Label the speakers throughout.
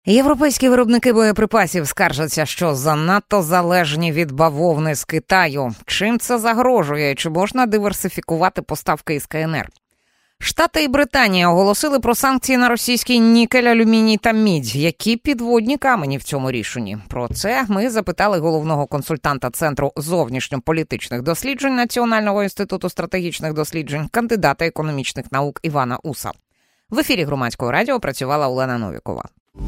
Speaker 1: Європейські виробники боєприпасів скаржаться, що занадто залежні від бавовни з Китаю. Чим це загрожує? Чи можна диверсифікувати поставки із КНР? Штати і Британія оголосили про санкції на російський нікель, алюміній та мідь. Які підводні камені в цьому рішенні? Про це ми запитали головного консультанта Центру зовнішньополітичних досліджень Національного інституту стратегічних досліджень, кандидата економічних наук Івана Уса. В ефірі Громадського радіо працювала Олена Новікова.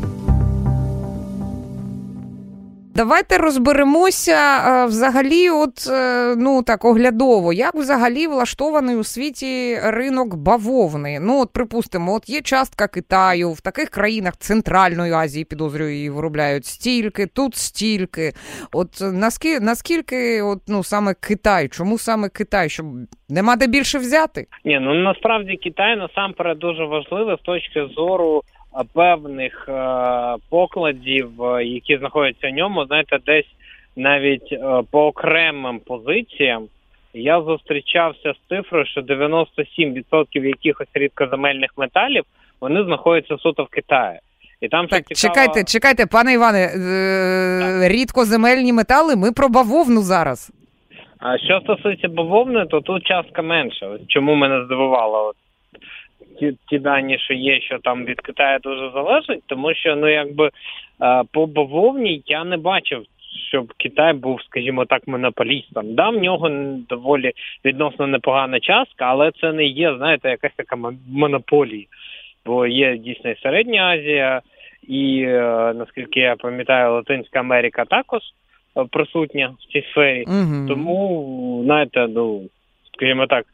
Speaker 1: Давайте розберемося взагалі оглядово, як взагалі влаштований у світі ринок бавовни. Припустимо, є частка Китаю, в таких країнах Центральної Азії, підозрюю, її виробляють стільки, тут стільки. Наскільки саме Китай, чому саме Китай, щоб нема де більше взяти?
Speaker 2: Насправді Китай насамперед дуже важливий з точки зору певних покладів, які знаходяться в ньому, десь навіть по окремим позиціям я зустрічався з цифрою, що 97% якихось рідкоземельних металів, вони знаходяться суто в Китаї. І там
Speaker 1: так, цікаво... чекайте, пане Іване, рідкоземельні метали, ми про бавовну зараз.
Speaker 2: А що стосується бавовни, то тут частка менша. Чому мене здивувало ті дані, що є, що там від Китаю дуже залежить, тому що, по бавовні я не бачив, щоб Китай був, скажімо так, монополістом. Да, в нього доволі відносно непогана частка, але це не є, якась така монополія. Бо є дійсно і Середня Азія, і, наскільки я пам'ятаю, Латинська Америка також присутня в цій сфері.
Speaker 1: Угу.
Speaker 2: Тому, скажімо так,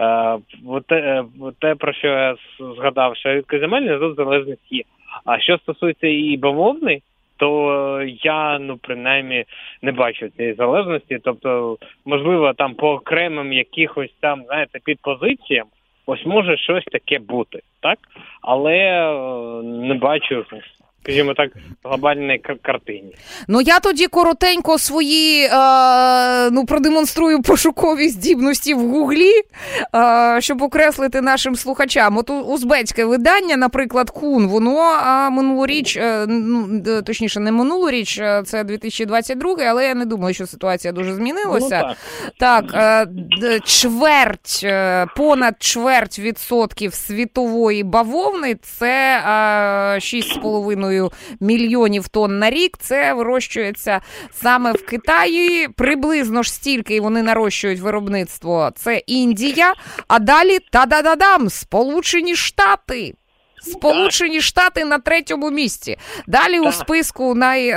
Speaker 2: те, про що я згадав, що рідкоземельні тут залежність є. А що стосується і бавовни, то я, принаймні, не бачу цієї залежності. Тобто, можливо, там по окремим якихось там, підпозиціям, ось може щось таке бути, так? Але не бачу, скажімо так, глобальної картині.
Speaker 1: Я тоді коротенько свої, продемонструю пошукові здібності в Гуглі, щоб окреслити нашим слухачам. Узбецьке видання, наприклад, Кун, воно минулоріч, точніше не минулоріч, це 2022, але я не думаю, що ситуація дуже змінилася. Понад чверть відсотків світової бавовни, це 6,5 мільйонів тонн на рік, це вирощується саме в Китаї, приблизно ж стільки вони нарощують виробництво, це Індія, а далі Сполучені Штати. Сполучені Штати на 3-му місці. Далі у списку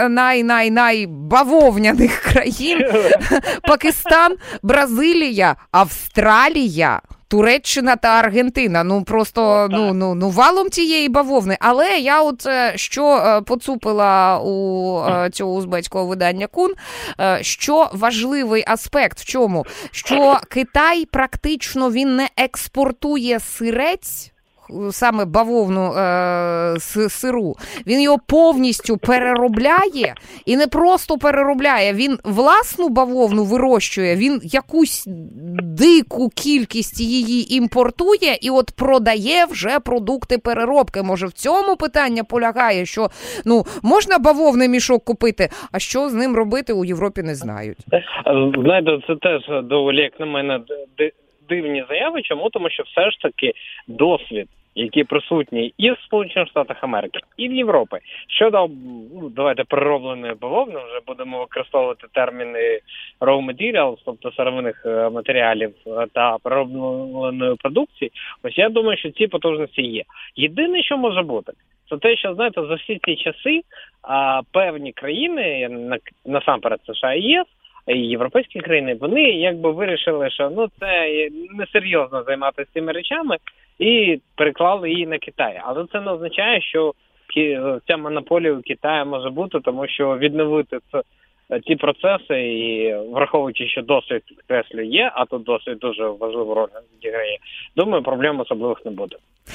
Speaker 1: найбавовняних країн Пакистан, Бразилія, Австралія, Туреччина та Аргентина. Просто валом тієї бавовни. Але я що поцупила у цього узбецького видання Кун, що важливий аспект в чому? Що Китай практично він не експортує сирець, саме бавовну сиру, він його повністю переробляє, і не просто переробляє, він власну бавовну вирощує, він якусь дику кількість її імпортує і продає вже продукти переробки. Може, в цьому питання полягає, що можна бавовний мішок купити, а що з ним робити у Європі не знають.
Speaker 2: Це теж доволі, як на мене, дивні заяви. Чому? Тому що все ж таки досвід, які присутні і в Сполучених Штатах Америки, і в Європі. Щодо, переробленої бавовни, вже будемо використовувати терміни raw materials, тобто сировинних матеріалів та переробленої продукції, ось я думаю, що ці потужності є. Єдине, що може бути, це те, що, за всі ці часи певні країни, насамперед США і ЄС, і європейські країни, вони вирішили, що це несерйозно займатися цими речами і переклали її на Китай. Але це не означає, що ця монополія у Китаю може бути, тому що відновити ці процеси і враховуючи, що досвід, підкреслю, є, а тут досвід дуже важливу роль відіграє, думаю, проблем особливих не буде.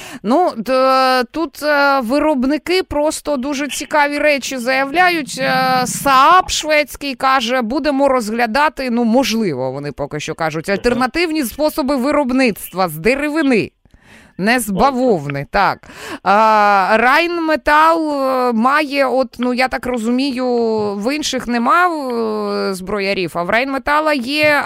Speaker 1: Тут виробники просто дуже цікаві речі заявляють. Saab шведський каже, будемо розглядати, можливо, вони поки що кажуть, альтернативні способи виробництва з деревини. Не з бавовни, так. Райнметал має, я так розумію, в інших нема зброярів, а в Райнметала є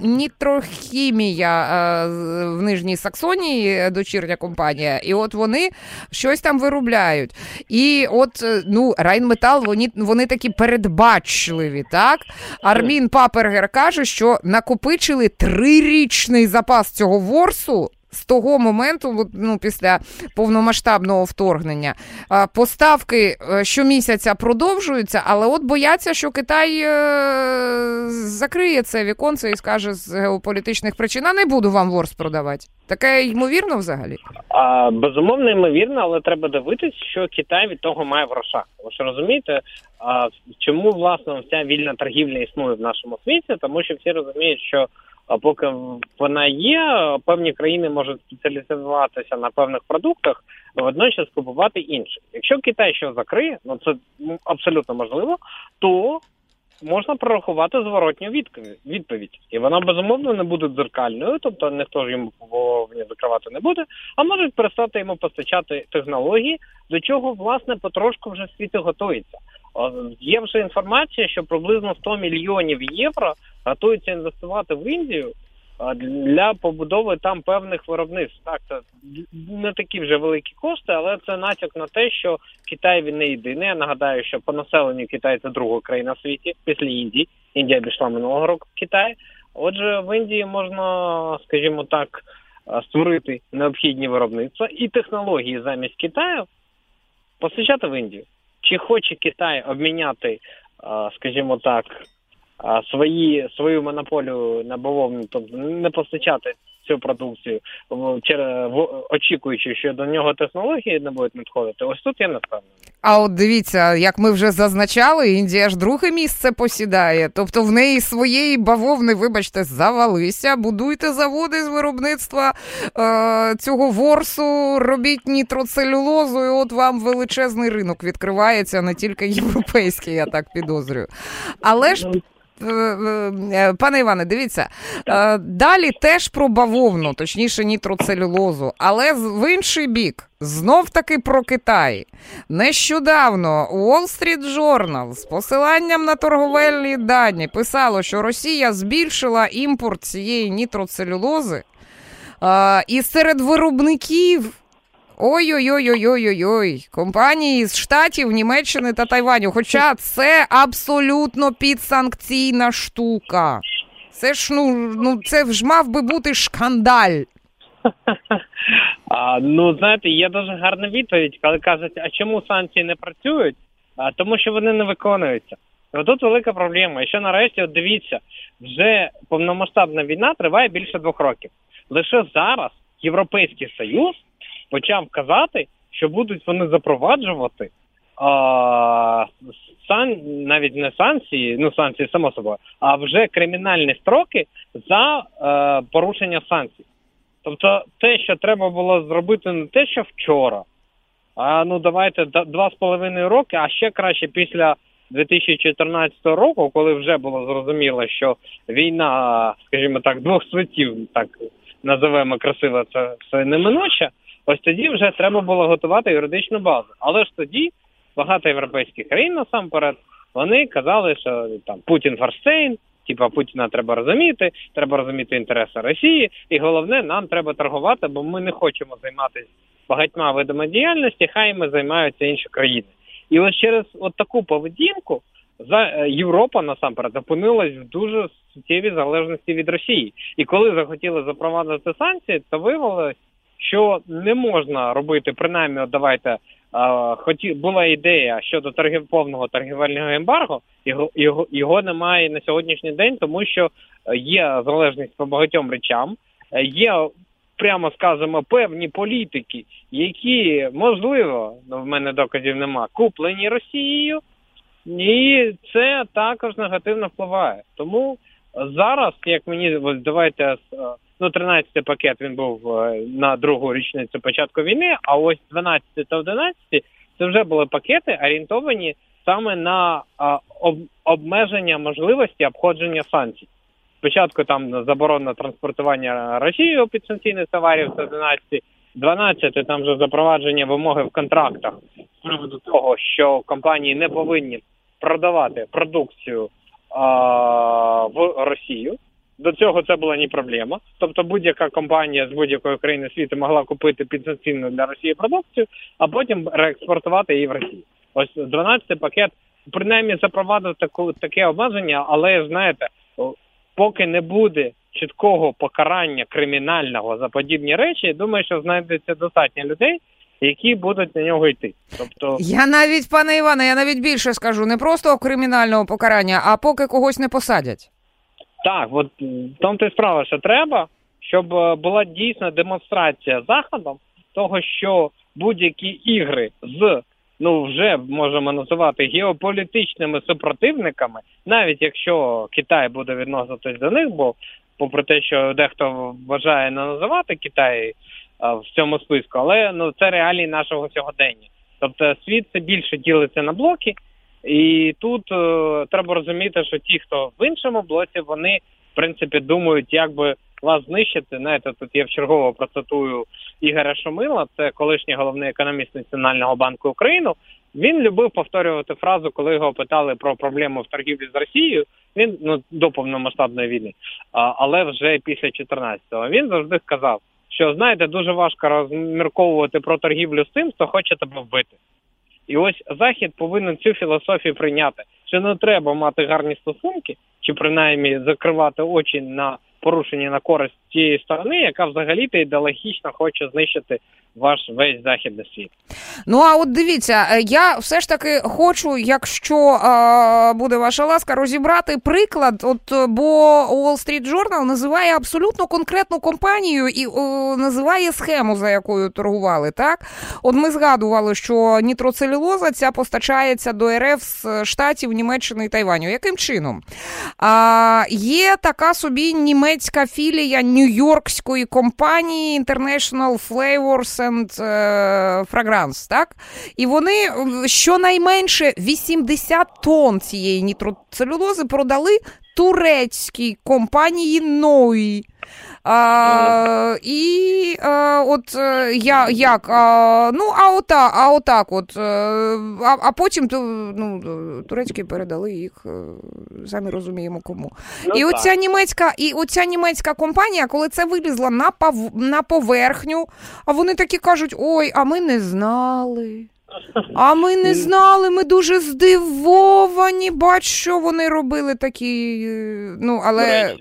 Speaker 1: Нітрохімія в Нижній Саксонії, дочірня компанія, і от вони щось там виробляють. І Райнметал, вони такі передбачливі, так? Армін Папергер каже, що накопичили 3-річний запас цього ворсу з того моменту, після повномасштабного вторгнення. Поставки щомісяця продовжуються, але бояться, що Китай закриє це віконце і скаже з геополітичних причин, а не буду вам ворс продавати. Таке ймовірно взагалі?
Speaker 2: Безумовно, ймовірно, але треба дивитись, що Китай від того має в грошах. Ви ж розумієте, чому, власне, вся вільна торгівля існує в нашому світі? Тому що всі розуміють, що поки вона є, певні країни можуть спеціалізуватися на певних продуктах, водночас купувати інші. Якщо Китай щось закриє, це абсолютно можливо, то можна прорахувати зворотню відповідь. І вона, безумовно, не буде дзеркальною, тобто ніхто ж йому закривати не буде, а можуть перестати йому постачати технології, до чого, власне, потрошку вже світ готується. Є вже інформація, що приблизно 100 мільйонів євро готуються інвестувати в Індію для побудови там певних виробництв. Так, це не такі вже великі кошти, але це натяк на те, що Китай він не єдиний. Я нагадаю, що по населенню Китай це друга країна в світі після Індії. Індія обійшла минулого року Китай. Отже, в Індії можна, скажімо так, створити необхідні виробництва і технології замість Китаю постачати в Індію. Чи хоче Китай обміняти, скажімо так, свою монополію на бавовну, тобто не постачати цю продукцію, очікуючи, що до нього технології не будуть надходити? Ось тут я не впевнений.
Speaker 1: А от дивіться, як ми вже зазначали, Індія ж друге місце посідає. Тобто в неї своєї бавовни, вибачте, завалися. Будуйте заводи з виробництва цього ворсу, робіть нітроцелюлозу, і от вам величезний ринок відкривається, не тільки європейський, я так підозрюю. Але ж пане Іване, дивіться, далі теж про бавовну, точніше нітроцелюлозу, але в інший бік, знов-таки про Китай. Нещодавно Wall Street Journal з посиланням на торговельні дані писало, що Росія збільшила імпорт цієї нітроцелюлози, і серед виробників ой-ой-ой-ой-ой-ой, компанії з Штатів, Німеччини та Тайваню. Хоча це абсолютно підсанкційна штука. Це ж, це ж мав би бути шкандаль.
Speaker 2: Знаєте, є дуже гарна відповідь, коли кажуть, а чому санкції не працюють? Тому що вони не виконуються. І тут велика проблема. І що нарешті, дивіться, вже повномасштабна війна триває більше 2 років. Лише зараз Європейський Союз почав казати, що будуть вони запроваджувати навіть не санкції, санкції само собою, а вже кримінальні строки за порушення санкцій. Тобто те, що треба було зробити не те, що вчора, а давайте 2,5 роки, а ще краще після 2014 року, коли вже було зрозуміло, що війна, скажімо так, 2 світів, так називаємо красиво, це все неминуче. Ось тоді вже треба було готувати юридичну базу. Але ж тоді багато європейських країн насамперед, вони казали, що там Путін форштейн, Путіна треба розуміти інтереси Росії, і головне, нам треба торгувати, бо ми не хочемо займатися багатьма видами діяльності, хай ми займаються інші країни. І ось через таку поведінку Європа насамперед опинилась в дуже суттєвій залежності від Росії. І коли захотіли запровадити санкції, то виявилось, що не можна робити, принаймні, була ідея щодо повного торгівельного ембарго, його немає на сьогоднішній день, тому що є залежність по багатьом речам, є, прямо скажемо, певні політики, які, можливо, в мене доказів нема, куплені Росією, і це також негативно впливає. Тому зараз, як мені, давайте, 13-й пакет, він був на 2-гу річницю початку війни, а ось 12-й та 11-й це вже були пакети, орієнтовані саме на обмеження можливості обходження санкцій. Спочатку там заборона транспортування Росією підсанкційних товарів, це 11-й, 12 там вже запровадження вимоги в контрактах з приводу того, що компанії не повинні продавати продукцію в Росію. До цього це була не проблема. Тобто будь-яка компанія з будь-якої країни світу могла купити підсанкційну для Росії продукцію, а потім реекспортувати її в Росію. Ось 12-й пакет принаймні запровадив таке обмеження, але, знаєте, поки не буде чіткого покарання кримінального за подібні речі, я думаю, що знайдеться достатньо людей, які будуть на нього йти. Тобто...
Speaker 1: Я навіть, пане Іване, я навіть більше скажу, не просто кримінального покарання, а поки когось не посадять.
Speaker 2: Так, от в тому-то й справа, що треба, щоб була дійсна демонстрація Заходом того, що будь-які ігри з, вже можемо називати геополітичними супротивниками, навіть якщо Китай буде відноситись до них, бо попри те, що дехто вважає не називати Китай в цьому списку, але це реалії нашого сьогодення. Тобто світ це більше ділиться на блоки, і тут треба розуміти, що ті, хто в іншому блоці, вони, в принципі, думають, як би вас знищити. Знаєте, тут я вчергово процитую Ігоря Шумила, це колишній головний економіст Національного банку України. Він любив повторювати фразу, коли його питали про проблему в торгівлі з Росією, він, до повномасштабної війни, але вже після 14-го. Він завжди сказав, що, знаєте, дуже важко розмірковувати про торгівлю з тим, хто хоче тебе вбити. І ось Захід повинен цю філософію прийняти, що не треба мати гарні стосунки, чи принаймні закривати очі на порушення на користь тієї сторони, яка взагалі-то ідеологічно хоче знищити ваш весь західний світ.
Speaker 1: А от дивіться, я все ж таки хочу, якщо буде ваша ласка, розібрати приклад, бо Wall Street Journal називає абсолютно конкретну компанію і називає схему, за якою торгували, так? От ми згадували, що нітроцелюлоза ця постачається до РФ з Штатів, Німеччини і Тайваню. Яким чином? Є така собі німецька філія нью-йоркської компанії International Flavors and Fragrance, так? І вони щонайменше 80 тонн цієї нітроцелюлози продали турецькій компанії Ной. А потім турецькі передали їх, самі розуміємо кому. Оця німецька компанія, коли це вилізла на поверхню, а вони такі кажуть, ой, а ми не знали. Ми дуже здивовані, бач, що вони робили такі, але...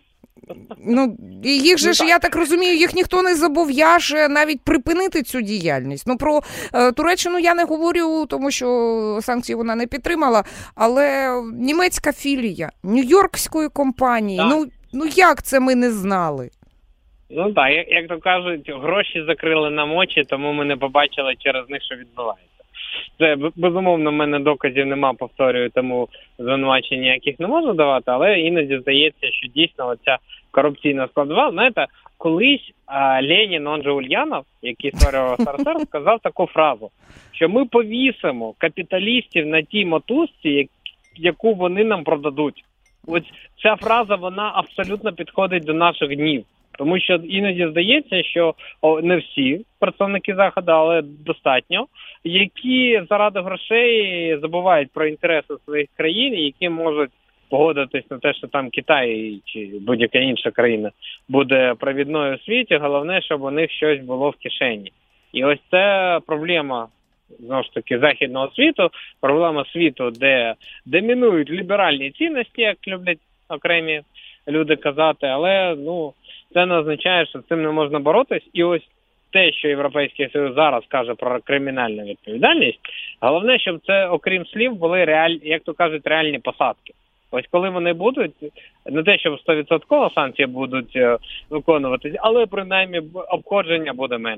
Speaker 1: і їх же ж, я так розумію, їх ніхто не зобов'яже навіть припинити цю діяльність. Про Туреччину я не говорю, тому що санкції вона не підтримала, але німецька філія нью-йоркської компанії, як це ми не знали?
Speaker 2: Так, як то кажуть, гроші закрили нам очі, тому ми не побачили через них, що відбувається. Це, безумовно, в мене доказів нема, повторюю, тому звинувачень ніяких не можу давати, але іноді здається, що дійсно оця корупційна складова. Знаєте, колись Ленін, он же Ульянов, який створював СРСР, сказав таку фразу, що ми повісимо капіталістів на тій мотузці, яку вони нам продадуть. Ось ця фраза, вона абсолютно підходить до наших днів. Тому що іноді здається, що не всі представники Заходу, але достатньо, які заради грошей забувають про інтереси своїх країн, які можуть погодитись на те, що там Китай чи будь-яка інша країна буде провідною у світі. Головне, щоб у них щось було в кишені. І ось це проблема, знову ж таки, західного світу, проблема світу, де домінують ліберальні цінності, як люблять окремі люди казати, але, це не означає, що з цим не можна боротись. І ось те, що Європейський Союз зараз каже про кримінальну відповідальність, головне, щоб це, окрім слів, були як то кажуть, реальні посадки. Ось коли вони будуть, не те, що 100% санкції будуть виконуватись, але принаймні обходження буде менше.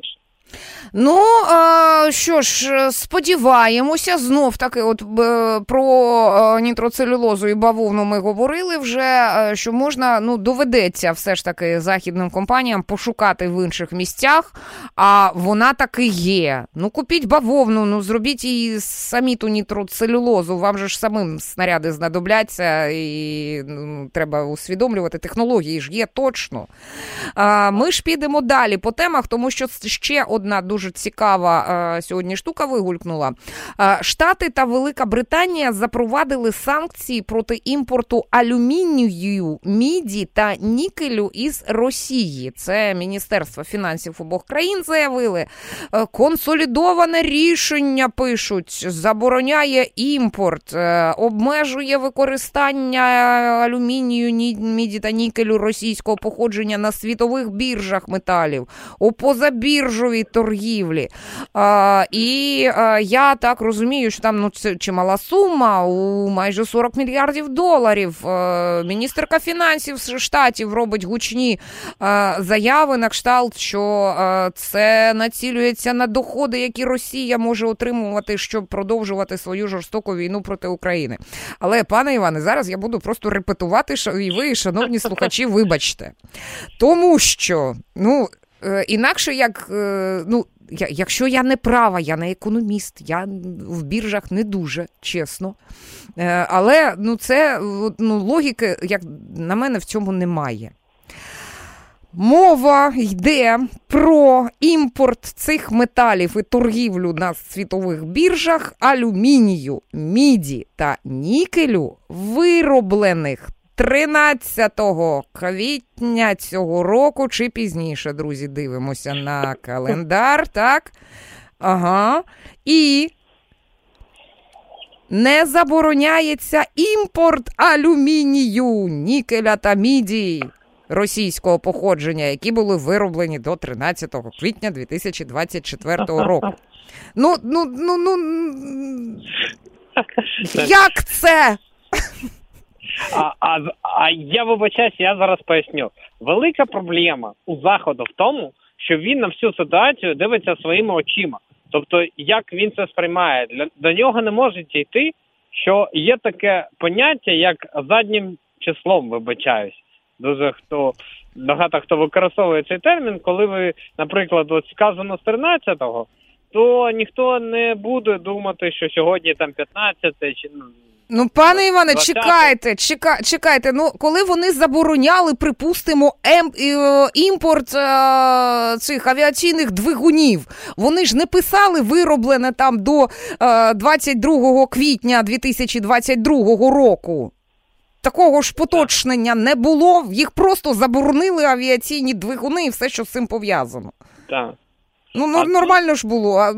Speaker 1: Ну, що ж, сподіваємося, знов таки, от про нітроцелюлозу і бавовну ми говорили вже, що можна, ну, доведеться все ж таки західним компаніям пошукати в інших місцях, а вона таки є. Ну, купіть бавовну, ну, зробіть її самі ту нітроцелюлозу, вам же ж самим снаряди знадобляться, і треба усвідомлювати, технології ж є точно. Ми ж підемо далі по темах, тому що ще одна дуже цікава сьогодні штука вигулькнула. Штати та Велика Британія запровадили санкції проти імпорту алюмінію, міді та нікелю із Росії. Це Міністерство фінансів обох країн заявили. Консолідоване рішення, пишуть, забороняє імпорт, обмежує використання алюмінію, міді та нікелю російського походження на світових біржах металів, у позабіржовій торгівлі. Я так розумію, що там це чимала сума, у майже 40 мільярдів доларів. Міністерка фінансів штатів робить гучні заяви на кшталт, що це націлюється на доходи, які Росія може отримувати, щоб продовжувати свою жорстоку війну проти України. Але, пане Іване, зараз я буду просто репетувати, і ви, шановні слухачі, вибачте. Тому що, інакше як, якщо я не права, я не економіст, я в біржах не дуже, чесно. Але, це, логіки, як на мене, в цьому немає. Мова йде про імпорт цих металів і торгівлю на світових біржах алюмінію, міді та нікелю, вироблених 13 квітня цього року чи пізніше, друзі, дивимося на календар, так? Ага. І не забороняється імпорт алюмінію, нікеля та міді російського походження, які були вироблені до 13 квітня 2024 року. Як це?
Speaker 2: Я вибачаюсь, я зараз поясню. Велика проблема у Заходу в тому, що він на всю ситуацію дивиться своїми очима. Тобто, як він це сприймає. До нього не може дійти, що є таке поняття, як заднім числом, вибачаюсь. Багато хто використовує цей термін, коли ви, наприклад, сказано з 13-го, то ніхто не буде думати, що сьогодні там 15-те чи...
Speaker 1: Пане Іване, чекайте. Коли вони забороняли, припустимо, імпорт цих авіаційних двигунів, вони ж не писали вироблене там до 22 квітня 2022 року. Такого ж поточнення не було, їх просто заборонили авіаційні двигуни і все, що з цим пов'язано.
Speaker 2: Так.
Speaker 1: Нормально ж було,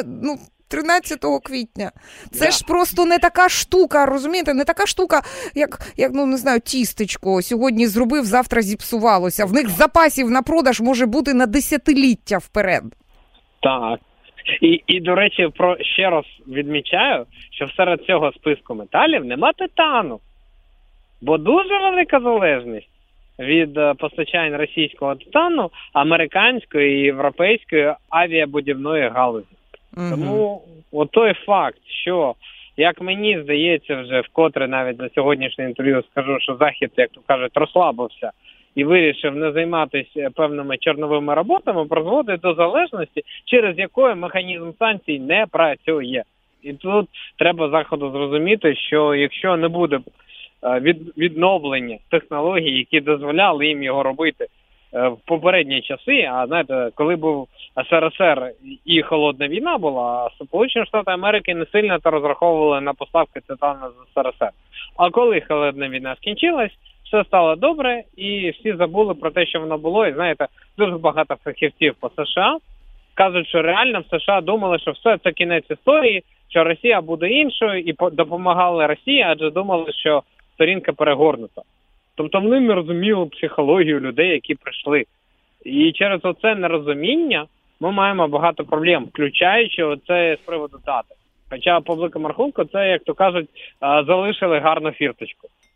Speaker 1: 13 квітня. Це ж просто не така штука, розумієте? Не така штука, як не знаю, тістечко. Сьогодні зробив, завтра зіпсувалося. В них запасів на продаж може бути на десятиліття вперед. Так.
Speaker 2: І до речі, ще раз відмічаю, що серед цього списку металів нема титану. Бо дуже велика залежність від постачання російського титану американської і європейської авіабудівної галузі. Тому той факт, що, як мені здається, вже вкотре навіть за сьогоднішнє інтерв'ю скажу, що Захід, як то кажуть, розслабився і вирішив не займатися певними чорновими роботами, призводить до залежності, через якої механізм санкцій не працює. І тут треба Заходу зрозуміти, що якщо не буде відновлення технологій, які дозволяли їм його робити в попередні часи, а знаєте, коли був СРСР і холодна війна була, Сполучені Штати Америки не сильно розраховували на поставки титану з СРСР. А коли холодна війна скінчилась, все стало добре, і всі забули про те, що воно було. І знаєте, дуже багато фахівців по США кажуть, що реально в США думали, що все, це кінець історії, що Росія буде іншою, і допомагали Росії, адже думали, що сторінка перегорнута. Тобто вони не розуміли психологію людей, які прийшли. І через оце нерозуміння ми маємо багато проблем, включаючи оце з приводу дати. Хоча по великому рахунку це, як то кажуть, залишили гарну фірточку.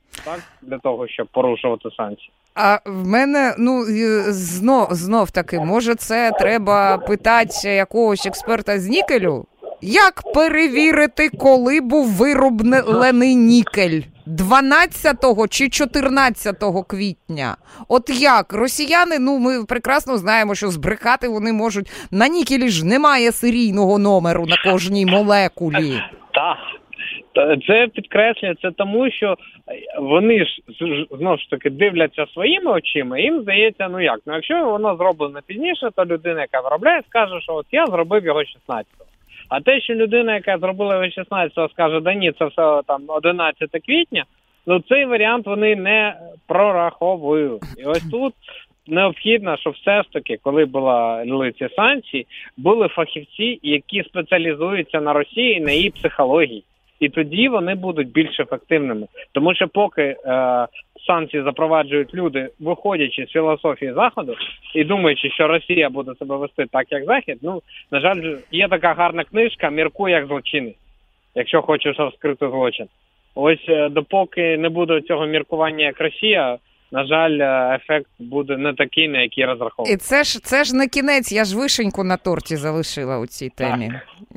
Speaker 2: так, для того, щоб порушувати санкції.
Speaker 1: А в мене, знов таки, може це треба питати якогось експерта з нікелю? Як перевірити, коли був вироблений нікель? 12 чи 14 квітня? От як? Росіяни, ми прекрасно знаємо, що збрехати вони можуть. На нікелі ж немає серійного номеру на кожній молекулі.
Speaker 2: Так. Це підкреслює, це тому, що вони ж, знову ж таки, дивляться своїми очима, їм здається, якщо воно зроблено пізніше, то людина, яка виробляє, скаже, що от я зробив його 16-го. А те, що людина, яка зробила його 16-го, скаже, да ні, це все там 11 квітня, цей варіант вони не прораховують. І ось тут необхідно, щоб все ж таки, коли були ці санкції, були фахівці, які спеціалізуються на Росії і на її психології. І тоді вони будуть більш ефективними. Тому що поки санкції запроваджують люди, виходячи з філософії Заходу і думаючи, що Росія буде себе вести так, як Захід, на жаль, є така гарна книжка «Міркуй як злочинець», якщо хочеш розкрити злочин. Ось допоки не буде цього міркування як Росія, на жаль, ефект буде не такий, на який розраховував.
Speaker 1: І це ж не кінець, я ж вишеньку на торті залишила у цій темі.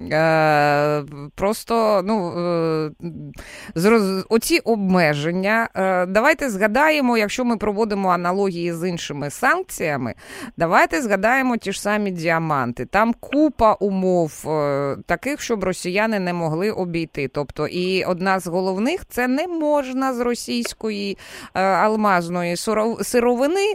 Speaker 1: Просто, оці обмеження, давайте згадаємо, якщо ми проводимо аналогії з іншими санкціями, давайте згадаємо ті ж самі діаманти. Там купа умов таких, щоб росіяни не могли обійти. Тобто, і одна з головних, це не можна з російської алмазної сировини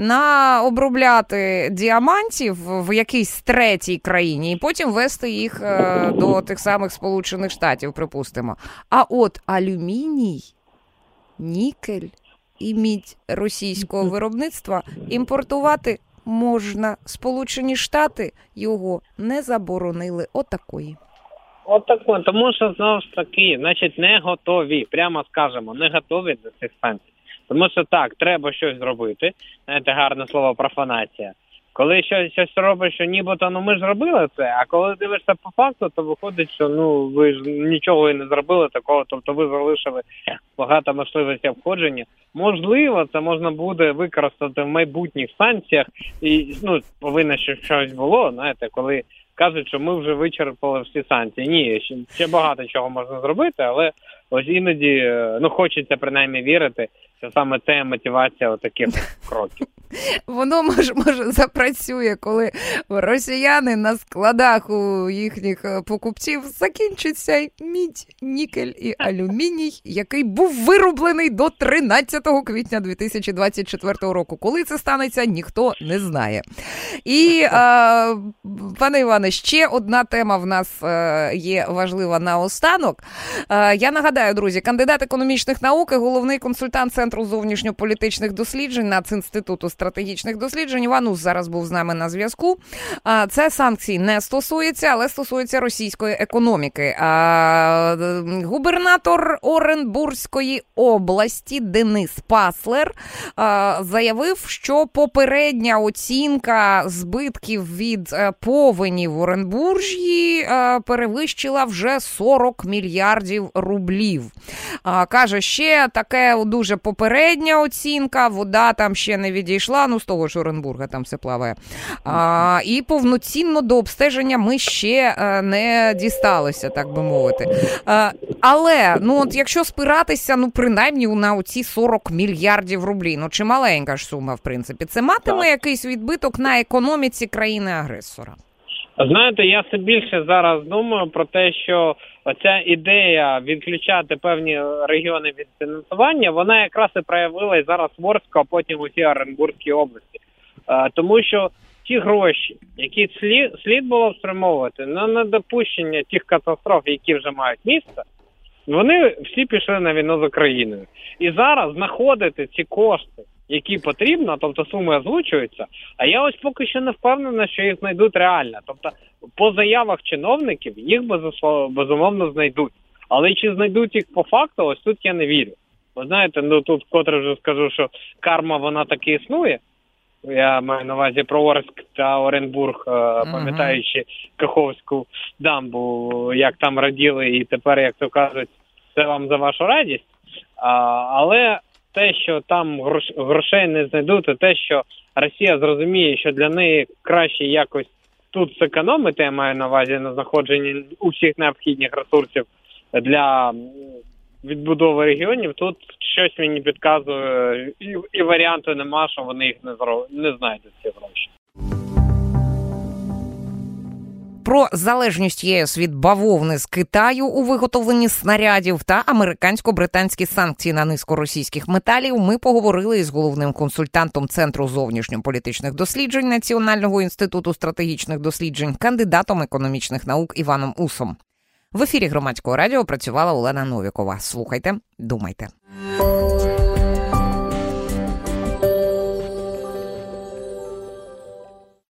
Speaker 1: обробляти діамантів в якійсь третій країні і потім вести їх до тих самих Сполучених Штатів, припустимо. А от алюміній, нікель і мідь російського виробництва імпортувати можна. Сполучені Штати його не заборонили. Отакої.
Speaker 2: Тому що, знову ж таки, не готові, прямо скажемо, не готові до цих санкцій. Тому що так, треба щось зробити. Знаєте, гарне слово профанація. Коли щось робиш, що нібито, ми ж робили це, а коли дивишся по факту, то виходить, що ви ж нічого і не зробили такого, тобто ви залишили багато можливостей обходження. Можливо, це можна буде використати в майбутніх санкціях і, повинно щось було, знаєте, коли кажуть, що ми вже вичерпали всі санкції. Ні, ще багато чого можна зробити, але ось іноді, хочеться принаймні вірити, що саме це мотивація таких кроків.
Speaker 1: Воно, може, запрацює, коли росіяни на складах у їхніх покупців закінчиться мідь, нікель і алюміній, який був вироблений до 13 квітня 2024 року. Коли це станеться, ніхто не знає. І, пане Іване, ще одна тема в нас є важлива наостанок. Я нагадаю, друзі, кандидат економічних наук і головний консультант Центру зовнішньополітичних досліджень Націнституту стратегічних досліджень Іван зараз був з нами на зв'язку. Це санкцій не стосується, але стосується російської економіки. Губернатор Оренбурзької області Денис Паслер заявив, що попередня оцінка збитків від повені в Оренбуржі перевищила вже 40 мільярдів рублів. Каже, ще таке дуже попередня оцінка, вода там ще не відійшла, з того ж Оренбурга там все плаває. І повноцінно до обстеження ми ще не дісталися, так би мовити. Але, якщо спиратися, принаймні на оці 40 мільярдів рублів, чи маленька ж сума, в принципі, це матиме якийсь відбиток на економіці країни-агресора?
Speaker 2: Знаєте, я все більше зараз думаю про те, що оця ідея відключати певні регіони від фінансування, вона якраз і проявилась зараз в Орську, а потім у цій Оренбурзькій області. Тому що ті гроші, які слід було спрямовувати на недопущення тих катастроф, які вже мають місце, вони всі пішли на війну з Україною. І зараз знаходити ці кошти, які потрібно, тобто суми озвучуються, а я ось поки що не впевнена, що їх знайдуть реально. Тобто по заявах чиновників їх безумовно знайдуть. Але чи знайдуть їх по факту, ось тут я не вірю. Ви знаєте, тут вкотре вже скажу, що карма вона таки існує. Я маю на увазі про Орськ та Оренбург, пам'ятаючи Каховську дамбу, як там раділи, і тепер, як то кажуть, це вам за вашу радість. Але те, що там грошей не знайдуть, і те, що Росія зрозуміє, що для неї краще якось тут зекономити, я маю на увазі на знаходженні усіх необхідних ресурсів для відбудови регіонів, тут щось мені підказує, і варіанту нема, що вони їх не знайдуть, ці гроші.
Speaker 1: Про залежність ЄС від бавовни з Китаю у виготовленні снарядів та американсько-британські санкції на низку російських металів ми поговорили із головним консультантом Центру зовнішньополітичних досліджень Національного інституту стратегічних досліджень, кандидатом економічних наук Іваном Усом. В ефірі Громадського радіо працювала Олена Новікова. Слухайте, думайте.